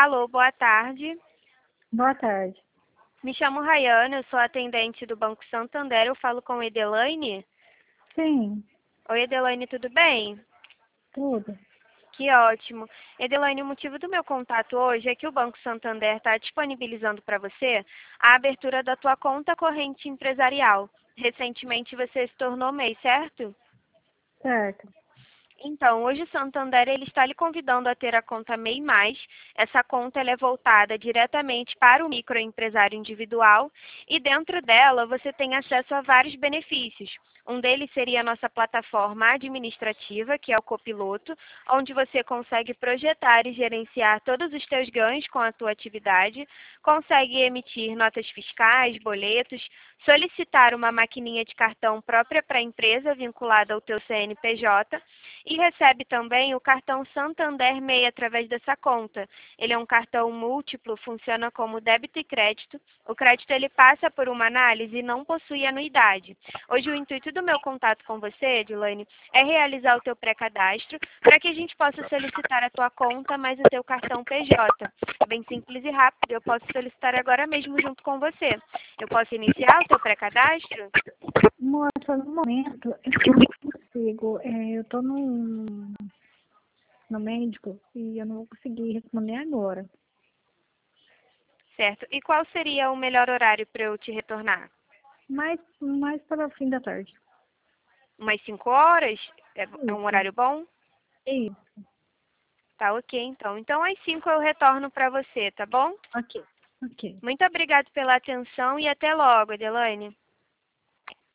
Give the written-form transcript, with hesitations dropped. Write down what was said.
Alô, boa tarde. Boa tarde. Me chamo Rayane, eu sou atendente do Banco Santander. Eu falo com Edelaine. Sim, Oi, Edelaine, tudo bem? tudo. Que ótimo. Edelaine, o motivo do meu contato hoje é que o Banco Santander está disponibilizando para você a abertura da tua conta corrente empresarial. Recentemente você se tornou MEI, certo? Certo. Então, hoje o Santander ele está lhe convidando a ter a conta MEI+. Essa conta ela é voltada diretamente para o microempresário individual e dentro dela você tem acesso a vários benefícios. Um deles seria a nossa plataforma administrativa, que é o Copiloto, onde você consegue projetar e gerenciar todos os teus ganhos com a tua atividade, consegue emitir notas fiscais, boletos, solicitar uma maquininha de cartão própria para a empresa vinculada ao teu CNPJ e recebe também o cartão Santander MEI através dessa conta. Ele é um cartão múltiplo, funciona como débito e crédito. O crédito ele passa por uma análise e não possui anuidade. Hoje o intuito do meu contato com você, Edilane, é realizar o teu pré-cadastro para que a gente possa solicitar a tua conta mais o teu cartão PJ. É bem simples e rápido, eu posso solicitar agora mesmo junto com você. Eu posso iniciar o teu pré-cadastro? Moça, no momento, eu não consigo. Eu tô no médico e eu não vou conseguir responder agora. Certo. E qual seria o melhor horário para eu te retornar? Mais para o fim da tarde. Umas 5 horas? É um Isso. horário bom? Isso. Tá ok, então. Então, às 5 eu retorno para você, tá bom? Ok. Ok. Muito obrigada pela atenção e até logo, Adelaine.